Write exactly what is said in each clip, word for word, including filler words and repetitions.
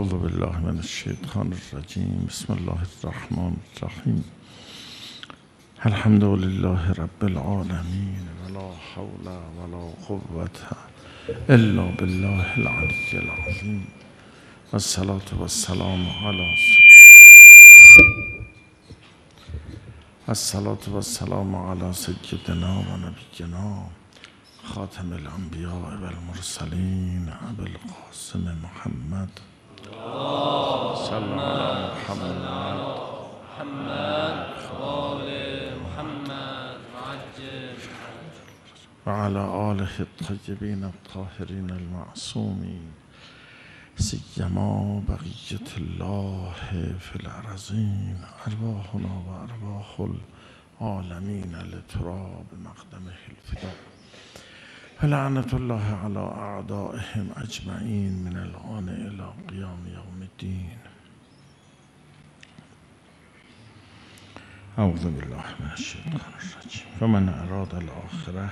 اعوذ بالله من الشیطان الرجیم. بسم الله الرحمن الرحیم. الحمد لله رب العالمین ولا حول ولا قوة الا بالله العلی العظیم. والصلاة والسلام علی والصلاة والسلام علی سیدنا و نبینا خاتم الانبیاء و المرسلین ابی القاسم محمد صلی علی محمد محمد وآل محمد وعجل و علی آله الطیبین الطاهرین المعصومین سیما بقیة الله فی الارضین ارواحنا و ارواح العالمین لتراب مقدمه الفدا. فلعنة الله على أعدائهم أجمعين من الآن إلى قيام يوم الدين. أعوذ بالله من الشيطان الرجيم. فمن أراد الآخرة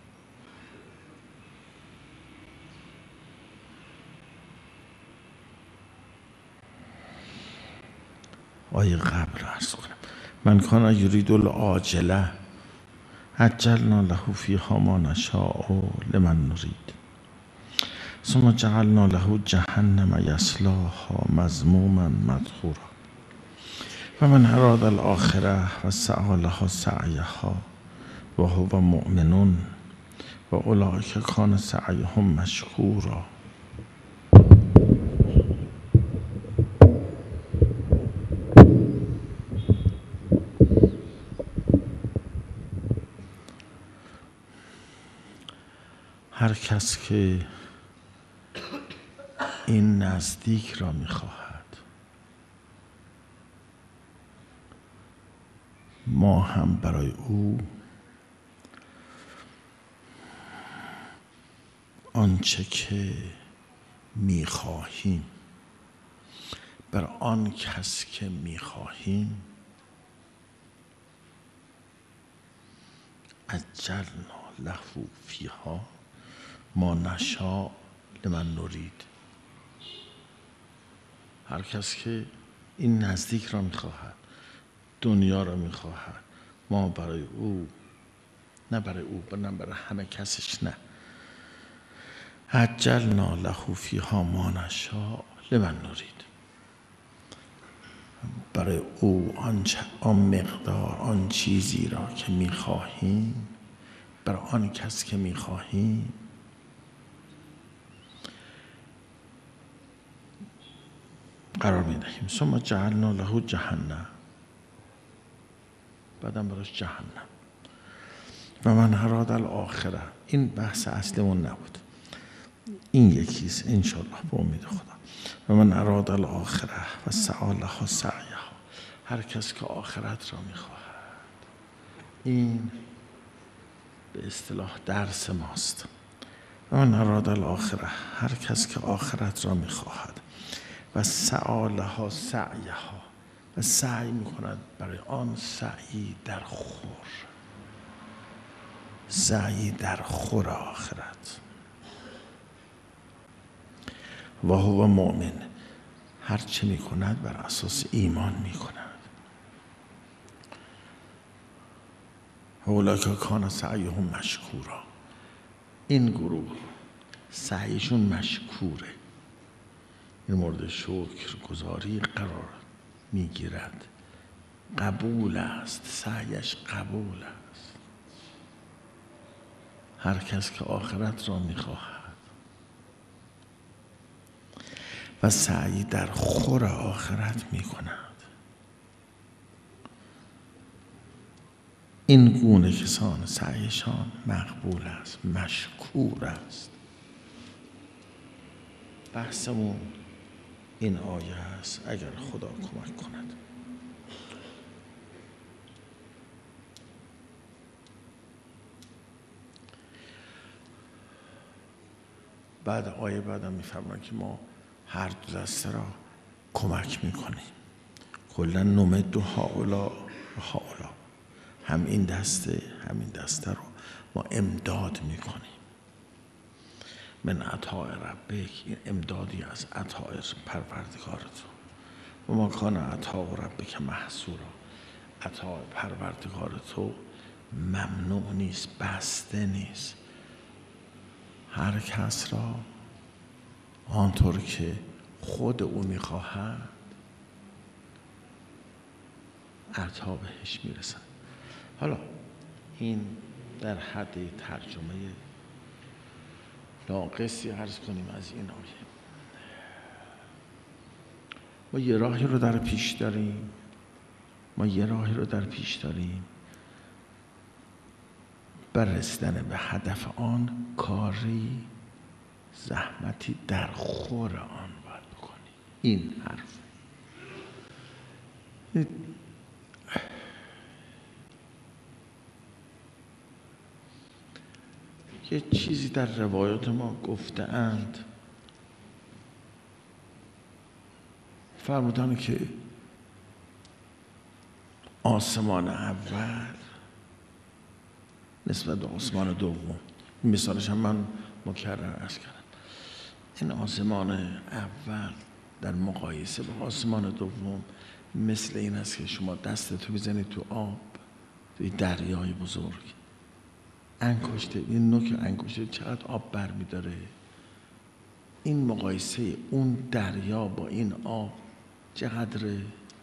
آیه قبل عرض کنم. من کان یرید العاجله عجلنا له فیها ما نشاء لمن نرید ثم جعلنا له جهنم یصلاها مذموما مدحورا فمن اراد الآخرة و سعی لها سعیها و هو مؤمن و اولئک کان سعیهم مشکورا. هر کس که این نزدیک را می‌خواهد ما هم برای او آنچه که می‌خواهیم بر آن کس که می‌خواهیم عجلنا له فیها ما نشاء لمن نرید. هر کس که این نزدیک را میخواهد، دنیا را میخواهد، ما برای او، نه برای او، نه برای همه کسش، نه، عجلنا له فیها ما نشاء لمن نرید. برای او آن, آن مقدار، آن چیزی را که میخواهیم برای آن کس که میخواهیم قرار میدهیم. ثم جعلنا له جهنم، بعدم براش جهنم. و من اراد الآخرة، این بحث اصلیمون نبود، این یکیست انشاءالله به امید خدا. و من اراد الآخرة و سعی لها سعیها، هر کس که آخرت را میخواهد، این به اصطلاح درس ماست. و من اراد الآخرة، هر کس که آخرت را میخواهد و سعی لها سعیها، و سعی میکند برای آن سعی در خور، سعی در خور آخرت. و هو مؤمن، هر چه میکند بر اساس ایمان میکند. اولئک کان سعیهم مشکورا، این گروه سعیشون مشکوره، این مورد شکر گزاری قرار میگیرد، قبول است، سعیش قبول است. هر کس که آخرت را میخواهد و سعی در خور آخرت میکند، این گونه کسان سعیشان مقبول است، مشکور است. بحثمون این آیه است اگر خدا کمک کند. بعد آیه بعدم میفرماید که ما هر دو دسته را کمک میکنیم. کلا نمد هؤلاء و هؤلاء، هم این دسته هم این دسته رو ما امداد میکنیم. من عطاء ربک، این امدادی از عطاء پروردگار تو. و ما کان عطاء ربک محصورا، عطاء پروردگار تو ممنوع نیست، بسته نیست. هر کس را آنطور که خود او میخواهد عطا بهش میرسد. حالا این در حد ترجمه ناقصی عرض کنیم از این آیه. ما یه راهی رو در پیش داریم ما یه راهی رو در پیش داریم بر رسیدن به هدف آن کاری زحمتی در خور آن باید بکنی. این حرف یه چیزی در روایات ما گفته اند، فرمودن که آسمان اول نسبت به آسمان دوم، این مثالش هم من مکرر عرض کردم، این آسمان اول در مقایسه با آسمان دوم مثل این است که شما دستتو بزنید تو آب، توی دریای بزرگ، انگشته، این نوک انگشته چقدر آب بر می داره. این مقایسه اون دریا با این آب چقدره؟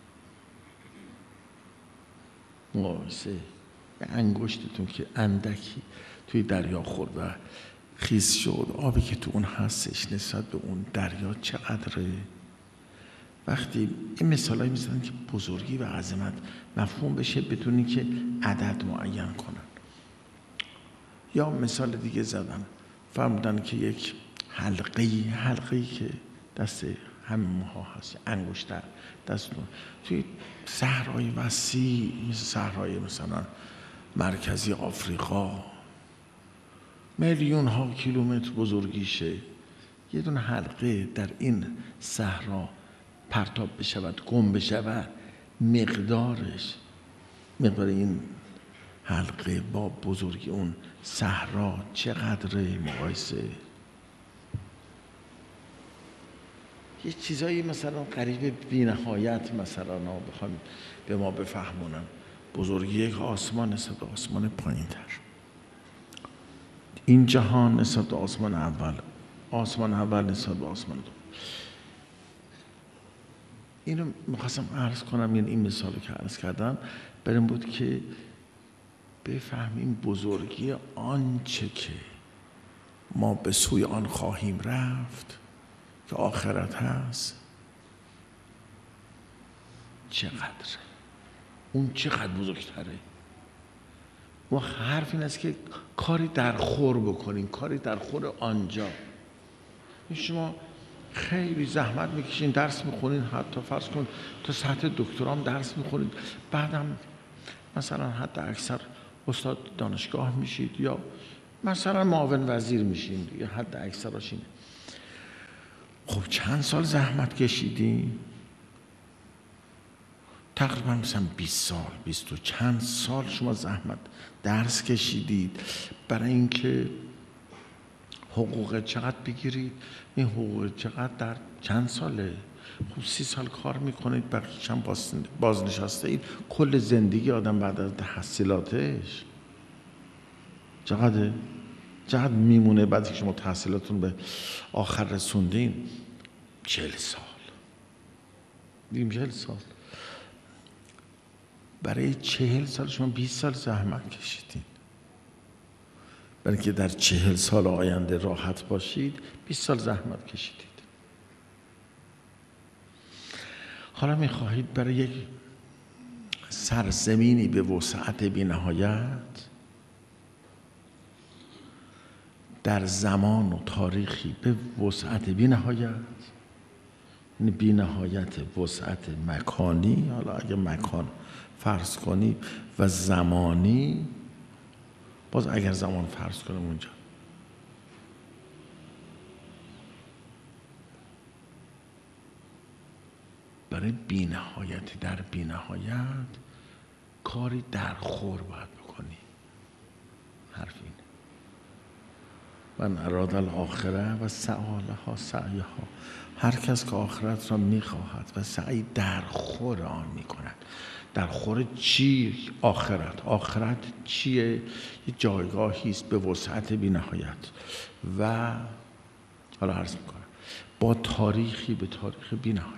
مقایسه انگشتتون که اندکی توی دریا خورد و خیس شد، آبی که تو اون هستش نسبت به اون دریا چقدره؟ وقتی این مثالایی میزنن که بزرگی و عظمت مفهوم بشه بدون اینکه عدد معین کنن. یا مثال دیگه زدن، فرمودن که یک حلقه‌ای حلقه‌ای که دست همه ماها هست، انگشتر دستتون توی صحرای وسیع مثل صحرای مثلا مرکزی آفریقا میلیون ها کیلومتر بزرگیشه، یه دونه حلقه در این صحرا پرتاب بشود، گم بشود، مقدارش مقدار این حلقه با بزرگی اون صحرا چقدره مقایسه؟ یه چیزایی مثلا قریب بی نهایت مثلا بخوام به ما بفهمونن بزرگی یک آسمان نسبت به آسمان پایین تر، این جهان نسبت به آسمان اول، آسمان اول نسبت به آسمان دوم. اینو میخواستم عرض کنم، یعنی این مثالی که عرض کردم برای این بود که بفهمیم بزرگی آنچه که ما به سوی آن خواهیم رفت که آخرت هست چقدره، اون چقدر بزرگتره. و حرف این است که کاری در خور بکنین، کاری در خور آنجا. شما خیلی زحمت میکشین، درس میخونین، حتی فرض کن تا سطح دکترام درس میخونید، بعدم مثلا حتی اکثر استاد دانشگاه میشید یا مثلا معاون وزیر میشین، یا حد اکثرش اینه. خب چند سال زحمت کشیدین؟ تقریبا مثلا بیست سال، بیست و چند سال شما زحمت درس کشیدید برای اینکه حقوق چقدر بگیرید. این حقوق چقدر در چند ساله؟ خب سی سال کار میکنید، بقیه‌اش هم بازنشسته اید. کل زندگی آدم بعد از تحصیلاتش چقدر چقدر میمونه بعد که شما تحصیلاتون به آخر رسوندین؟ چهل سال دیم چهل سال. برای چهل سال شما بیست سال زحمت کشیدین، برای که در چهل سال آینده راحت باشید بیست سال زحمت کشیدید. حالا میخواهید برای یک سرزمینی به وسعت بی نهایت در زمان و تاریخی به وسعت بی نهایت، یعنی بی نهایت وسعت مکانی، حالا اگه مکان فرض کنی و زمانی، باز اگر زمان فرض کنیم اونجا، برای بی نهایت در بی نهایت کاری در خور باید بکنی. حرف اینه. من اراد الاخره و سعالها سعیها. هر کس که آخرت را میخواهد و سعی در خور آن میکند. در خور چی؟ آخرت. آخرت چیه؟ یه جایگاهی است به وسعت بی نهایت و حالا عرض میکنم با تاریخی به تاریخ بی نهایت.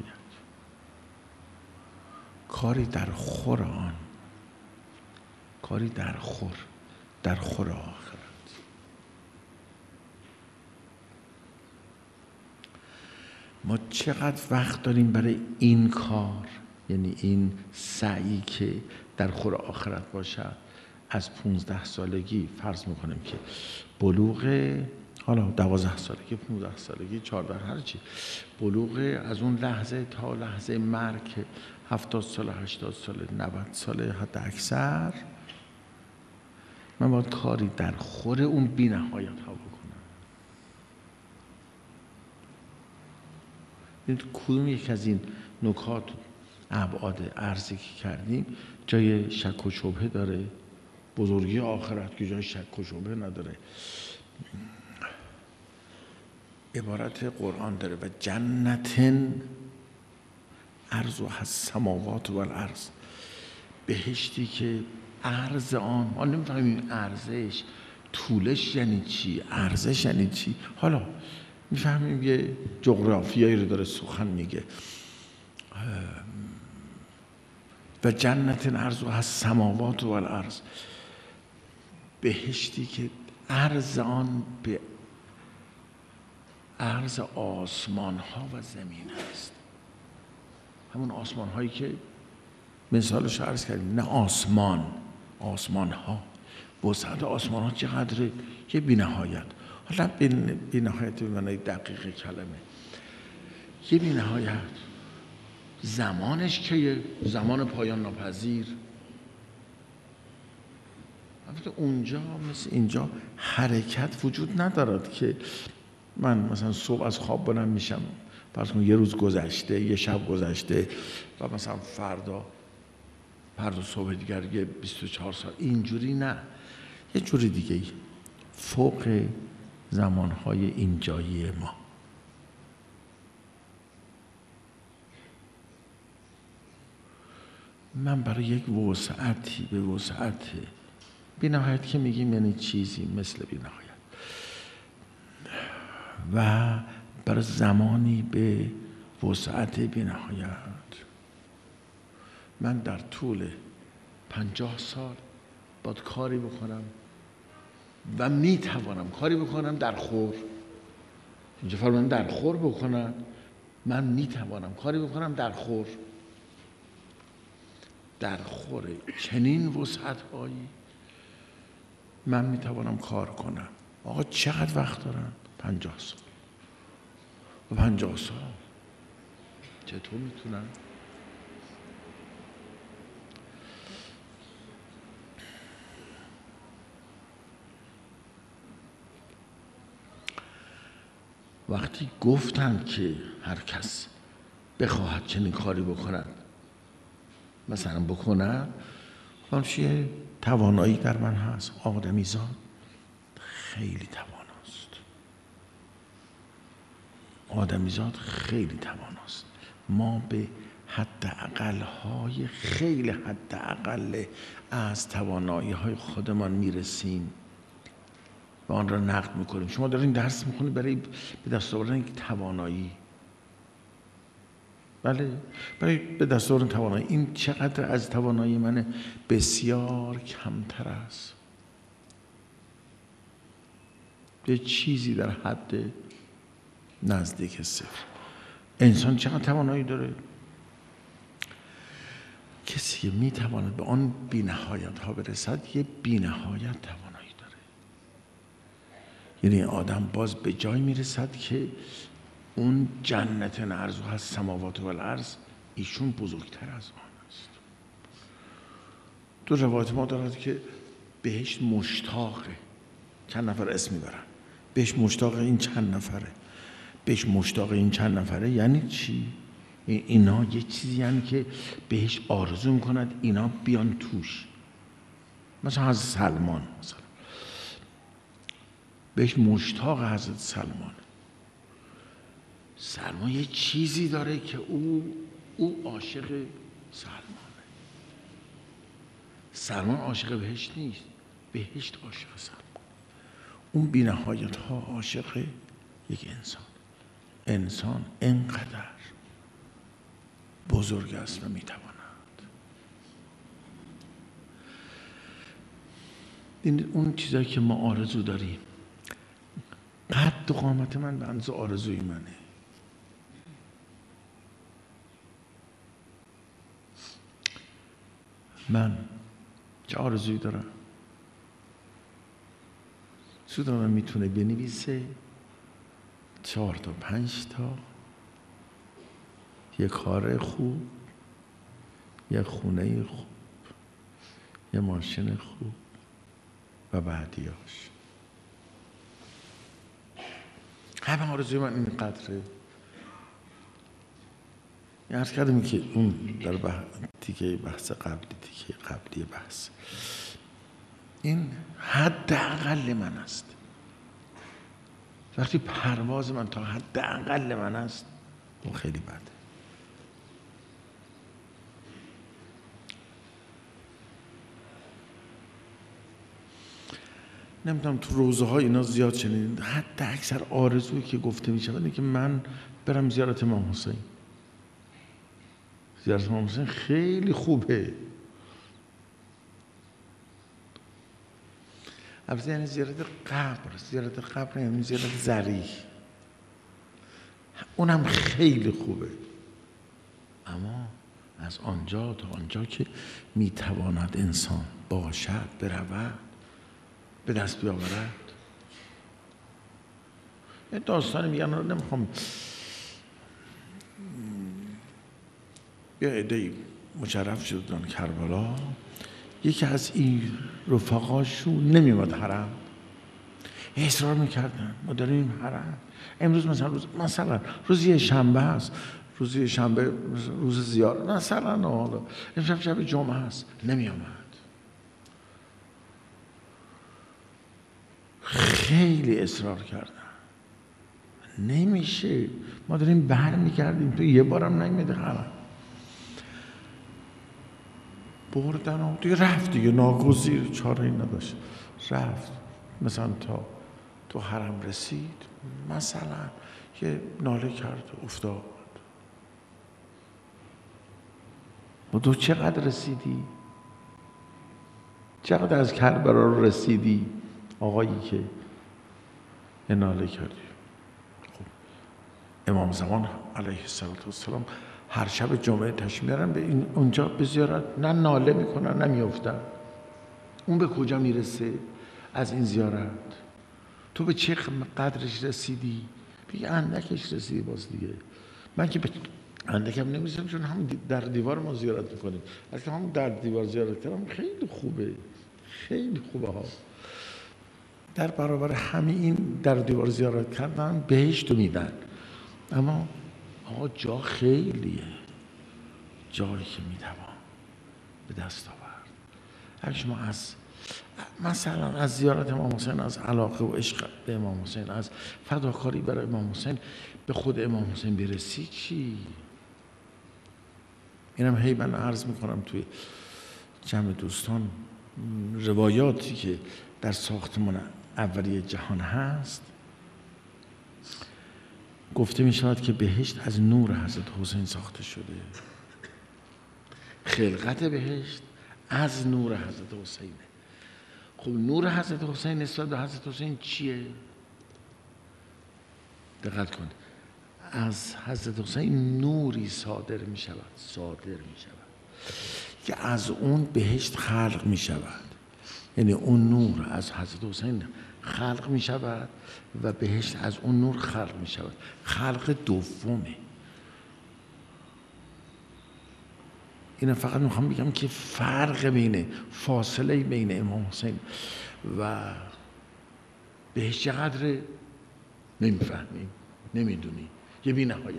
کاری در خور آن، کاری در خور، در خور آخرت. ما چقدر وقت داریم برای این کار، یعنی این سعی که در خور آخرت باشد؟ از پونزده سالگی فرض میکنیم که بلوغ، حالا دوازده سالگی، پونزده سالگی، چهارده، هرچی، بلوغ از اون لحظه تا لحظه مرگ که هفتاد سال، هشتاد سال، نود سال حد اکثر، من باید کاری در خور اون بی نهایت ها بکنم. کدوم یک از این نکات ابعاد عرضی که کردیم جای شک و شبهه داره؟ بزرگی آخرت که جای شک و شبهه نداره. عبارت قرآن داره و جنتن عرضها السماوات و الارض. بهشتی که عرض آن، ما نمی‌فهمیم ارزش، طولش یعنی چی، ارزش یعنی چی. حالا میفهمیم یه جغرافیایی رو داره سخن میگه. و جنت عرضها السماوات و الارض. بهشتی که عرض آن به عرض آسمان ها و زمین است. همون آسمان هایی که مثالش عرض کردیم، نه آسمان، آسمان ها، وسعت آسمان ها چقدره؟ یه بی نهایت. حالا بی نهایت به معنی دقیق کلمه، یه بی نهایت. زمانش که زمان پایان ناپذیر. البته اونجا مثل اینجا حرکت وجود ندارد که من مثلا صبح از خواب بلند میشم، فرض کن یه روز گذشته، یه شب گذشته و مثلا فردا فردا صبح دیگر یه بیست و چهار سال، اینجوری نه، یه جوری دیگه ای، فوق زمانهای اینجایی ما. من برای یک وسعتی، به وسعت بی نهایت که میگیم یعنی چیزی مثل بی نهایت، و برای زمانی به وسعت بی نهایت، من در طول پنجاه سال باید کاری بکنم و میتوانم کاری بکنم در خور. اینجا فرمان در خور بکنم، من میتوانم کاری بکنم در خور، در خور چنین وسعت هایی من میتوانم کار کنم. آقا چقدر وقت دارم؟ پنجاه سال. و پنجاه سال چطور میتونم؟ وقتی گفتن که هر کس بخواهد چنین کاری بکند مثلا بکنم، همچنین توانایی در من هست. آدمیزاد خیلی تواناست، آدمیزاد خیلی تواناست. ما به حد اقل های خیلی حد اقل از توانایی های خودمان میرسیم و آن را نقد میکنیم. شما دارین درس میخونید برای به دست آوردن یک توانایی، بله، برای به دست آوردن توانایی. این چقدر از توانایی من بسیار کمتر است، به چیزی در حد نزدیک صفر. انسان چقدر توانایی داره؟ کسی که میتواند به آن بی نهایت ها برسد یه بی نهایت توانایی داره. یعنی آدم باز به جای میرسد که اون جنت عرضها السماوات و الارض ایشون بزرگتر از آن است. تو روایت ما دارد که بهشت مشتاقه. چند نفر اسم میبرن، بهش مشتاق این چند نفره، بهش مشتاق این چند نفره. یعنی چی؟ اینا یه چیزی یعنی که بهش آرزو میکند اینا بیان توش. مثلا از سلمان مثلا بهش مشتاق حضرت سلمان. سلمان یه چیزی داره که او او عاشق سلمانه. سلمان عاشق بهشت نیست، بهشت عاشق سلمان. اون بی نهایت ها عاشق یک انسان. انسان اینقدر بزرگ است و میتواند. این اون چیزایی که ما آرزو داریم. قد و قامت من به اندازه آرزوی منه. من چه آرزویی دارم؟ سود من میتونه بنویسه چهار تا پنج تا یه کار خوب، یه خونه خوب، یه ماشین خوب و بعدیاش. همه آرزوی من این قدره. عرض کردم که اون در بح... تیکه بحث قبلی تیکه قبلی بحث این حداقل من است. وقتی پرواز من تا حداقل من است اون خیلی بده. نمیدونم تو روزه ها اینا زیاد شنیدین. حتی اکثر آرزویی که گفته می شود اینه که من برم زیارت امام حسین. زیارت امام حسین خیلی خوبه. البته یعنی زیارت قبر، زیارت قبر یعنی زیارت ذریح، اونم خیلی خوبه. اما از آنجا تا آنجا که میتواند انسان باشد، برود، به دست بیاورد. یه داستانی میگن رو نمیخوام. یه عده‌ای مشرف شدن کربلا، یکی از این رفقاشون نمیومد حرم، اصرار میکردن ما داریم حرم امروز، مثلا روز مثلا روز شنبه است، روز شنبه روز زیارت مثلا، حالا امشب شب جمعه است، نمیامد. خیلی اصرار کردن، نمیشه، ما داریم برمیگردیم، تو یه بارم نمیده حرم. بردن و دیگه رفت دیگه، ناگزیر، چاره‌ای نداشت، رفت. مثلا تا تو حرم رسید، مثلا یه ناله کرد و افتاد. و تو چقدر رسیدی؟ چقدر از کربلا رو رسیدی آقایی که یه ناله کردی؟ خب امام زمان علیه السلام هر شب جمعه تشریف میارن به این اونجا به زیارت، نه ناله میکنن نه میافتن. اون به کجا میرسه از این زیارت؟ تو به چه قدرش رسیدی؟ بگه اندکش رسیدی. باز دیگه من که به اندکم نمیرسم، چون هم در دیوار ما زیارت میکنیم. اصلا هم در دیوار زیارت کردم خیلی خوبه، خیلی خوبه ها. در برابر همین این در دیوار زیارت کردن بهشت رو میدن. اما آقا جا خیلیه، جایی که میتوان به دست آورد. اگه شما از مثلا از زیارت امام حسین، از علاقه و عشق به امام حسین، از فداکاری برای امام حسین به خود امام حسین برسی، چی؟ اینم هی من عرض میکنم توی جمع دوستان، روایاتی که در ساختمان اولیه جهان هست گفته می شود که بهشت از نور حضرت حسین ساخته شده. خلقت بهشت از نور حضرت حسینه. خب نور حضرت حسین نسبت به حضرت حسین چیه؟ دقت کن، از حضرت حسین نوری صادر می شود، صادر می شود که از اون بهشت خلق می شود. یعنی اون نور از حضرت حسین خلق می شود و بهشت از اون نور خلق می شود. خلق دومه. اینه فقط میخوام بگم که فرق بین فاصله بین امام حسین و بهشت چقدره نمیفهمیم، نمیدونیم، یه بی نهایت.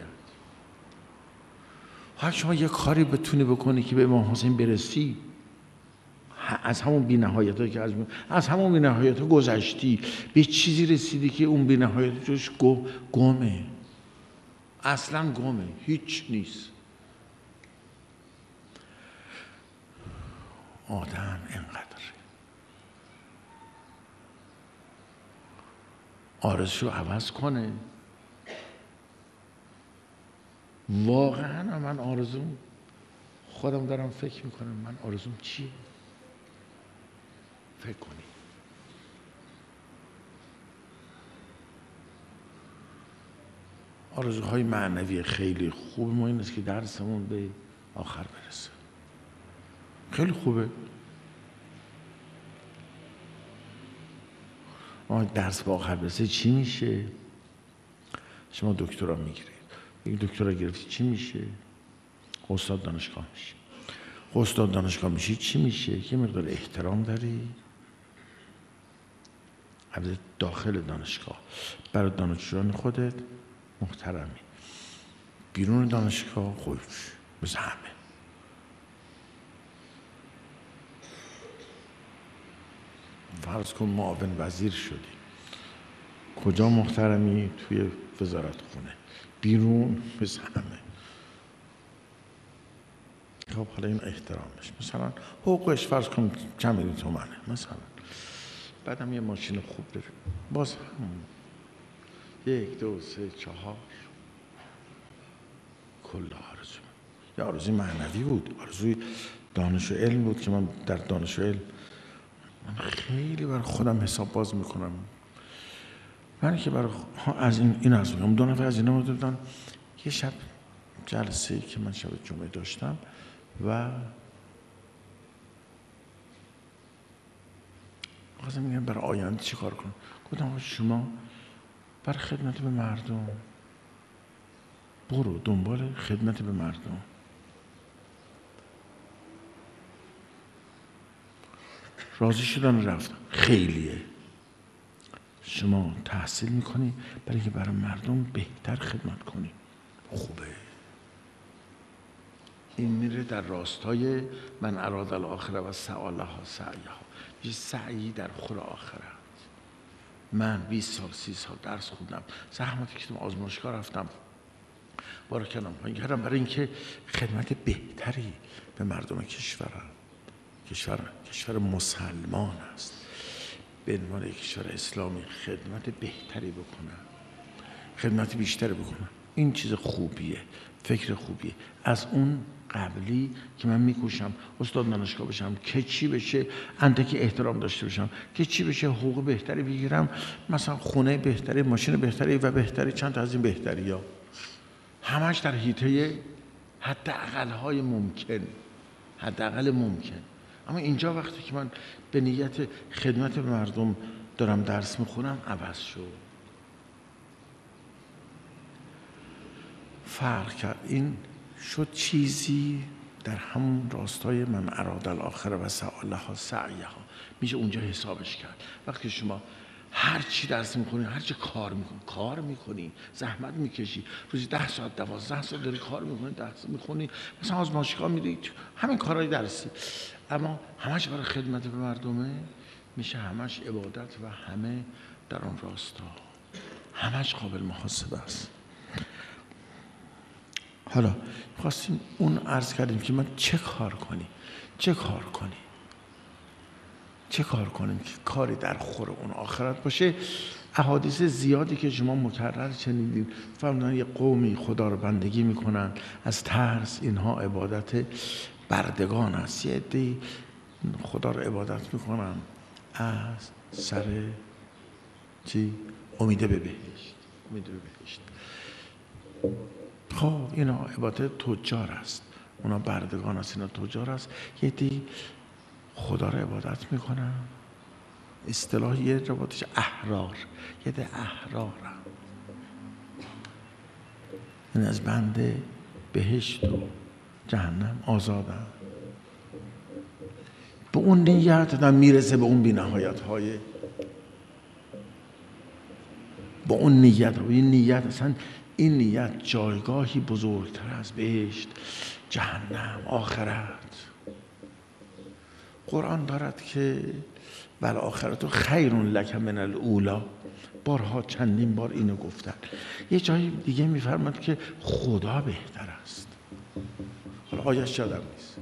هر شما یه کاری بتونی بکنی که به امام حسین برسی، از همون بی‌نهایت ها که از, از همون بی‌نهایت ها گذشتی، به چیزی رسیدی که اون بی‌نهایت جوش گمه، اصلا گمه، هیچ نیست. آدم اینقدر آرزوشو عوض کنه. واقعا من آرزوم، خودم دارم فکر میکنم من آرزوم چیه؟ فکر کنی. آرزوهای معنوی خیلی خوب ما این است که درسمون به آخر برسه. خیلی خوبه. ما درس به آخر برسه چی میشه؟ شما دکترا میگیرید. یک دکترا گرفتی چی میشه؟ استاد دانشگاه میشه. استاد دانشگاه میشی چی میشه؟ یه مقدار احترام داری. البته داخل دانشگاه برای دانشجویان خودت محترمی. بیرون دانشگاه خودش مثل همه. فرض کن معاون وزیر شدی. کجا محترمی؟ توی وزارت خونه. بیرون مثل همه. خب حالا این احترامش، مثلا حقوقش فرض کن چند میلیون تومنه مثلا، بعدم یه ماشین خوب داره، باز هم یک دو سه چهار کل آرزو. یه آرزوی معنوی بود، آرزوی دانش و علم بود که من در دانش و علم من خیلی برای خودم حساب باز میکنم. من که برای از این این از میگم دو نفر از اینا بودن. یه شب جلسه‌ای که من شب جمعه داشتم و خواستم میگم برای آینده چی کار کنم. گفتم شما برای خدمت به مردم برو دنبال خدمت به مردم. راضی شدن رفتم. خیلیه. شما تحصیل میکنی برای که برای مردم بهتر خدمت کنی. خوبه. این میره در راستای من اراد الاخره و سعی لها سعیها. یه سعی در خور آخرت. من بیست سال سی سال درس خوندم، زحمت کشیدم، آزمایشگاه رفتم، بارا کردم پایین کردم برای اینکه خدمت بهتری به مردم کشورم. کشور کشور مسلمان است، به عنوان کشور اسلامی خدمت بهتری بکنم، خدمت بیشتری بکنم. این چیز خوبیه، فکر خوبیه. از اون قبلی که من میکوشم استاد دانشگاه بشم که چی بشه، اندکی احترام داشته باشم، که چی بشه حقوق بهتری بگیرم، مثلا خونه بهتری، ماشین بهتری و بهتری، چند تا از این بهتری ها، همش در حیطه حداقل های ممکن، حداقل ممکن. اما اینجا وقتی که من به نیت خدمت به مردم دارم درس میخونم عوض شد، فرق کرد. این شد چیزی در همون راستای من اراد الاخره و سعی لها سعیها. میشه اونجا حسابش کرد. وقتی شما هر چی درس میخونی، هر چی کار میکنی، کار میکنی، زحمت میکشی، روزی ده ساعت دوازده ساعت داری کار میکنی، درس میخونی، مثلا آزمایشگاه میری، همین کارهای درسی، اما همش برای خدمت به مردمه، میشه همش عبادت و همه در اون راستا، همش قابل محاسبه است. حالا خواستیم اون عرض کردیم که من چه کار کنی، چه کار کنی چه کار کنیم که کاری در خور اون آخرت باشه. احادیث زیادی که شما مکرر شنیدید، فرمودن یه قومی خدا رو بندگی میکنن از ترس، اینها عبادت بردگان است. یه عده‌ای خدا رو عبادت میکنن از سر چی؟ امید به بهشت. امید به بهشت. خب اینا عبادت تجار است، اونا بردگان است، اینا تجار است. یه عده‌ای خدا رو عبادت میکنن، اصطلاح یه روایتش احرار، یه ده احرارم، این از بنده بهشت و جهنم آزادم. به اون نیت آدم میرسه به اون بی‌نهایت های، با اون نیت و این نیت اصلا این نیت جایگاهی بزرگتر از بهشت، جهنم، آخرت. قرآن دارد که والآخرة خیر لک من الاولی، بارها چندین بار اینو گفتن. یه جایی دیگه میفرماد که خدا بهتر است. حالا آیش یادم نیست.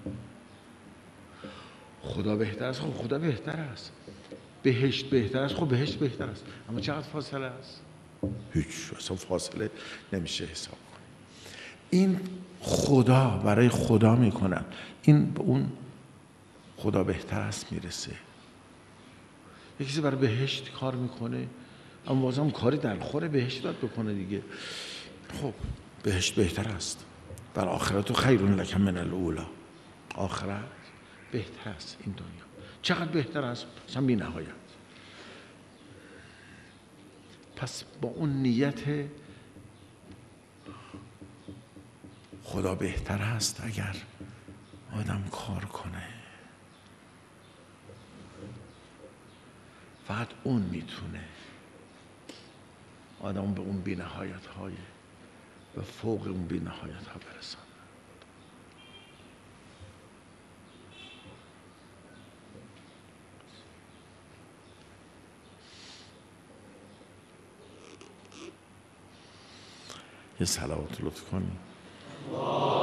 خدا بهتر است، خب خدا بهتر است. بهشت بهتر است، خب بهشت بهتر است. اما چقدر فاصله است؟ هیچ، اصلا فاصله نمیشه حساب کنه. این خدا برای خدا میکنن، این به اون خدا بهتر است میرسه. یکی کسی برای بهشت کار میکنه، اما بازم کاری در خور بهشت باید بکنه دیگه. خب بهشت بهتر است. بر آخرت خیر لک من الاولی، آخرت بهتر است این دنیا. چقدر بهتر است؟ اصلا بی نهایت. پس با اون نیت خدا بهتر است اگر آدم کار کنه. فقط اون میتونه آدم به اون بی نهایت های و فوق اون بی نهایت ها برساند. یه صلوات لطف کنی.